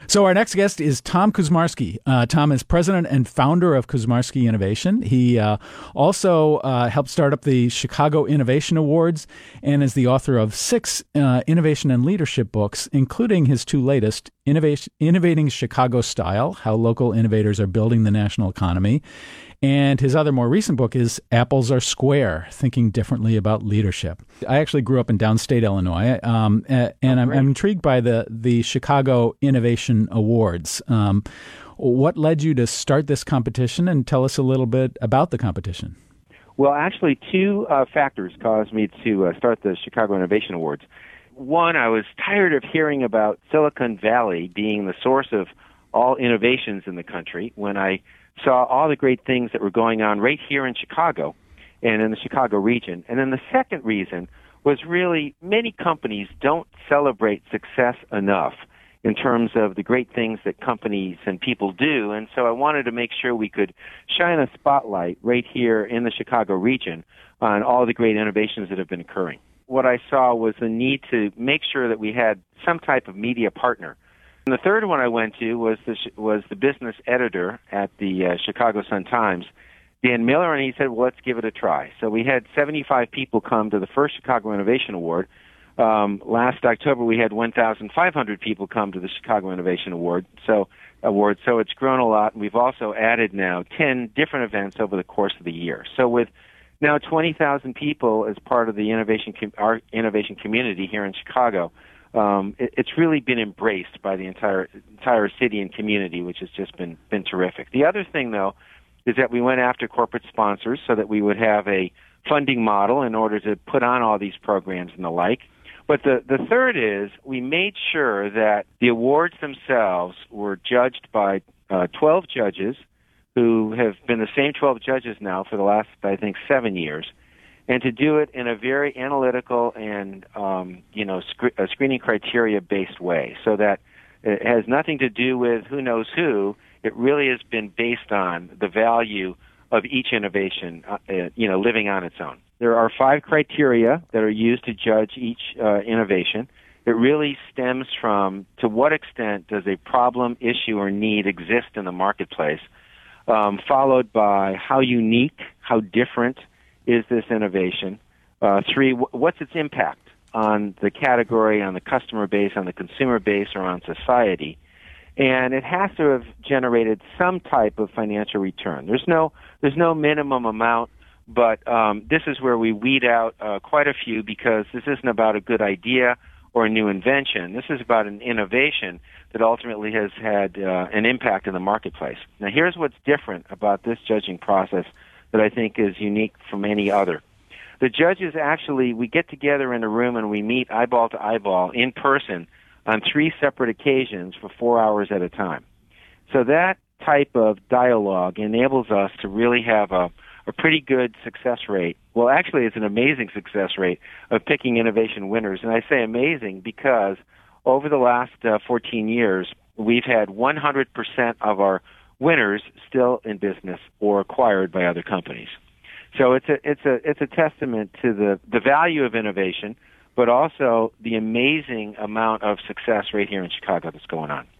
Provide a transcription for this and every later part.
So our next guest is Tom Kuzmarski. Tom is president and founder of Kuzmarski Innovation. He also helped start up the Chicago Innovation Awards and is the author of 6 innovation and leadership books, including his 2 latest, Innovating Chicago Style, How Local Innovators Are Building the National Economy. And his other more recent book is Apples Are Square, Thinking Differently About Leadership. I actually grew up in downstate Illinois, and I'm intrigued by the Chicago Innovation Awards. What led you to start this competition, and tell us a little bit about the competition? Well, actually, 2 factors caused me to start the Chicago Innovation Awards. One, I was tired of hearing about Silicon Valley being the source of all innovations in the country when I saw all the great things that were going on right here in Chicago and in the Chicago region. And then the second reason was really many companies don't celebrate success enough in terms of the great things that companies and people do. And so I wanted to make sure we could shine a spotlight right here in the Chicago region on all the great innovations that have been occurring. What I saw was the need to make sure that we had some type of media partner. And the third one I went to was the business editor at the Chicago Sun-Times, Dan Miller, and he said, well, let's give it a try. So we had 75 people come to the first Chicago Innovation Award. Last October, we had 1,500 people come to the Chicago Innovation Award. So it's grown a lot, and we've also added now 10 different events over the course of the year. So with now 20,000 people as part of the our innovation community here in Chicago, it's really been embraced by the entire city and community, which has just been terrific. The other thing, though, is that we went after corporate sponsors so that we would have a funding model in order to put on all these programs and the like. But the third is we made sure that the awards themselves were judged by 12 judges who have been the same 12 judges now for the last, I think, 7 years, and to do it in a very analytical and screening criteria-based way, so that it has nothing to do with who knows who. It really has been based on the value of each innovation, living on its own. There are 5 criteria that are used to judge each innovation. It really stems from to what extent does a problem, issue, or need exist in the marketplace, followed by how unique, how different is this innovation. 3, what's its impact on the category, on the customer base, on the consumer base, or on society? And it has to have generated some type of financial return. There's no minimum amount, but this is where we weed out quite a few, because this isn't about a good idea or a new invention. This is about an innovation that ultimately has had an impact in the marketplace. Now, here's what's different about this judging process that I think is unique from any other. The judges actually, we get together in a room and we meet eyeball to eyeball in person on 3 separate occasions for 4 hours at a time. So that type of dialogue enables us to really have a pretty good success rate. Well, actually, it's an amazing success rate of picking innovation winners. And I say amazing because over the last 14 years, we've had 100% of our winners still in business or acquired by other companies. So it's a testament to the value of innovation, but also the amazing amount of success right here in Chicago that's going on.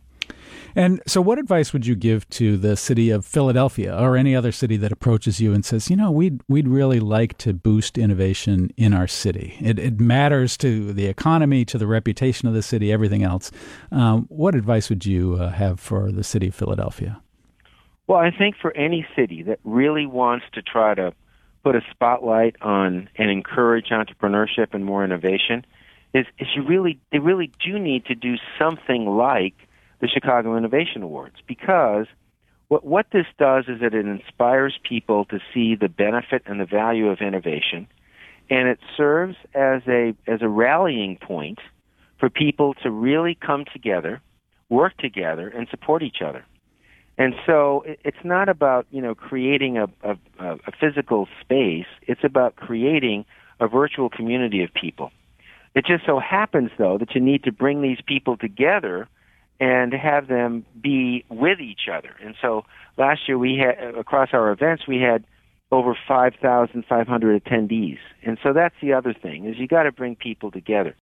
And so what advice would you give to the city of Philadelphia or any other city that approaches you and says, we'd really like to boost innovation in our city? It matters to the economy, to the reputation of the city, everything else. What advice would you have for the city of Philadelphia? Well, I think for any city that really wants to try to put a spotlight on and encourage entrepreneurship and more innovation, they really do need to do something like the Chicago Innovation Awards, because what this does is that it inspires people to see the benefit and the value of innovation, and it serves as a rallying point for people to really come together, work together, and support each other. And so it's not about creating a physical space. It's about creating a virtual community of people. It just so happens, though, that you need to bring these people together and have them be with each other. And so last year we had, across our events, we had over 5,500 attendees. And so that's the other thing, is you got to bring people together.